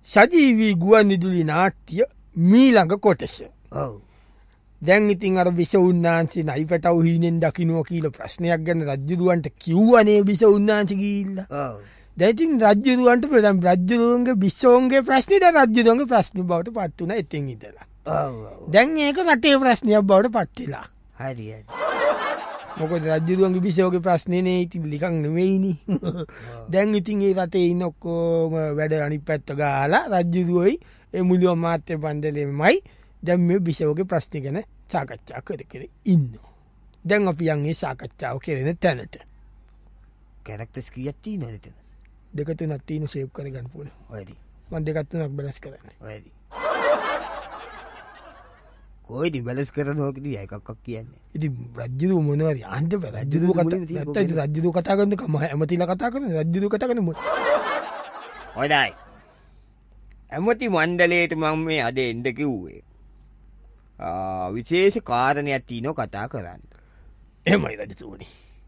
සජීවී ගුවන්විදුලි නාට්‍ය මීළඟ කොටස. ඔව්. දැන් ඉතින් අර බිස උන්නාන්සේ නයි පැටව් හීනෙන් දකින්නවා කියලා ප්‍රශ්නයක් ගැන රජ්ජුරුවන්ට කිව්වනේ බිස උන්නාන්සේ ගිහිල්ලා. ඔව්. දැන් ඉතින් රජ්ජුරුවන්ට ප්‍රධාන රජ්ජුරුවන්ගේ බිස්සෝන්ගේ ප්‍රශ්නේ දැන් රජ්ජුරුවන්ගේ ප්‍රශ්නේ බවට පත් වුණා එතෙන් ඉඳලා. ඔව්. දැන් ඒක රටේ ප්‍රශ්නයක් බවට පත් වෙලා. හරි හරි. මොකද රජ්ජුරුවන්ගේ බිස්සෝගේ ප්‍රශ්නේ නේ ඉතින් ලිකන් නෙවෙයිනේ. දැන් ඉතින් ඒ රටේ ඉන්න ඔක්කොම වැඩ අනිත් පැත්ත ගහලා රජ්ජුරුවෝයි ඒ මුළු අමාත්‍ය බණ්ඩලෙමයි දැන් මේ බිසෝගේ ප්‍රශ්න ගැන සාකච්ඡා කර ඉන්නවා. දැන් අපි යන්නේ සාකච්ඡාව කරන තැනට. කැරක්ටර්ස් කීයක් තියෙනවද එතන? දෙක තුනක් තියෙන සේව් කරගන්න පුළුවන්. හරි. මම දෙක තුනක් බැලන්ස් කරන්නේ. හරි. කොයිද බැලන්ස් කරනවා කියලා එකක් කියන්නේ. ඉතින් රජ්ජුරුව මොනවද යන්න බෑ. රජ්ජුරුව කතා කරන කම ඇමතිලා කතා කරන රජ්ජුරුව කතා කරන මොකද? හොඳයි. ඇමති මණ්ඩලයට මම මේ අද එන්න කිව්වේ. විශේෂ කාරණයක් තියෙනවා කතා කරන්න. එහෙමයි රජතුමනි.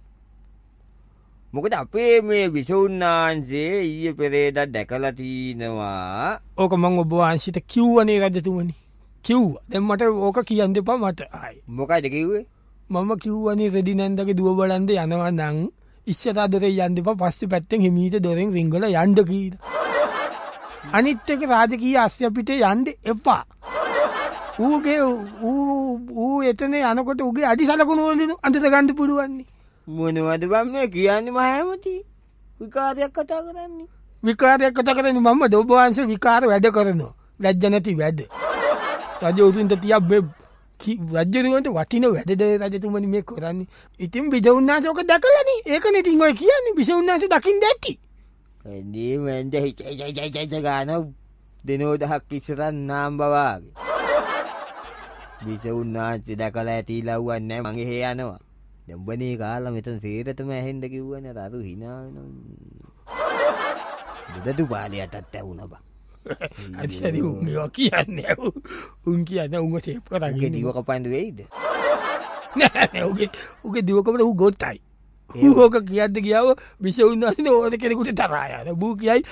මොකද අපේ මේ විසුණුනාංශේ ඊයේ පෙරේදා දැකලා තිනවා. ඕක මම ඔබ වහන්සේට කිව්වනේ රජතුමනි. කිව්වා. දැන් මට ඕක කියන්න එපා මට. ආයි. මොකයිද කිව්වේ? මම කිව්වනේ රෙදි නැන්දගේ දුව බලන්න යනවා නම් ඉස්සරහ දොරේ යන්න එපා පස්සේ පැත්තෙන් හිමීට දොරෙන් රිංගල යන්න කියලා. අනිත් එක රාජකීය අස්ය පිටේ යන්න එපා. ඌ එතන යනකොට උගේ අඩි සලකුණු වලින් අඳට ගන්න පුළුවන්. මොනවද බම් මේ කියන්නේ මහමති? විකාරයක් කතා කරන්නේ. විකාරයක් කතා කරන්නේ මම ඔබ වහන්සේ විකාර වැඩ කරනවා. ලැජ්ජ නැති වැඩ. රජවතුන්ට තියා මේ රජ්ජුරුවන්ට වටින වැඩද රජතුමනි මේ කරන්නේ. ඉතින් බිසවුන්නාංශ ඔක දැකලානේ. ඒකනේ ඉතින් ඔය කියන්නේ බිසවුන්නාංශ දකින්න ඇති. එන්නේ මන්ද හිත ගාන දිනෝ දහක් ඉස්සරන් නාම් බවාගේ. බිසවුන්නාංශ දැකලා ඇතිලා වුන්නේ මගේ හේ යනවා. දැම්බනේ කාලා මෙතන සේරතම ඇහෙන්න කිව්වනේ අර හිනා වෙනවා. බුදු පාළියටත් ඇවුනා බා. අදිහරි උන් මේවා කියන්නේ උන් කියන්නේ උන්ව සේප් කරගෙන උගේ දිව කපන්න වෙයිද? නෑ උගේ දිව කපන්න ඌ ගොතයි. ඌක කියද්ද ගියාව විසුණුනානේ ඕන කෙනෙකුට තරහා යන. බූ කියයි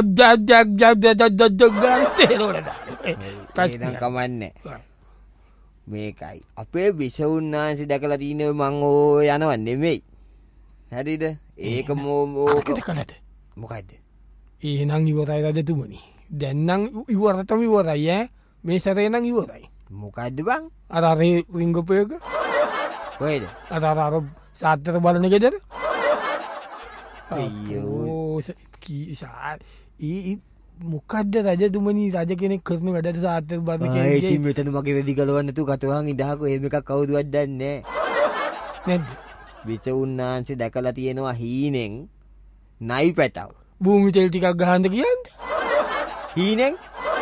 ඩබ් ගාන පස්සේ කමන්නේ. මේකයි අපේ විසුණුනාන්සේ දැකලා තිනේ මං ඕ යනව නෙමෙයි. හරිද? ඒක මොකයිද? එහෙනම් ඉවරයි රජතුමනි. දැන් නම් ඉවරටම ඉවරයි ඈ. මේ සැරේ නම් ඉවරයි. මොකද්ද බං? අර රින්ගපේක. කොහෙද? අර සාත්තර බලන ගෙදර. අයියෝ මොකද්ද රජතුමනි රජ කෙනෙක් කරන වැඩට සාත්තර බලන කෙනෙක්. ඒ ඉතින් මෙතන මගේ වෙදි ගලවන්න තු කටවහන් ඉඳහකෝ එහෙම එකක් කවුරුවත් දන්නේ නැහැ. නේද? විසුණුනාංශේ දැකලා තියෙනවා හීනෙන් නයි පැටව. භූමි තෙල් ටිකක් ගහන්න කියන්නේ. හීනෙන්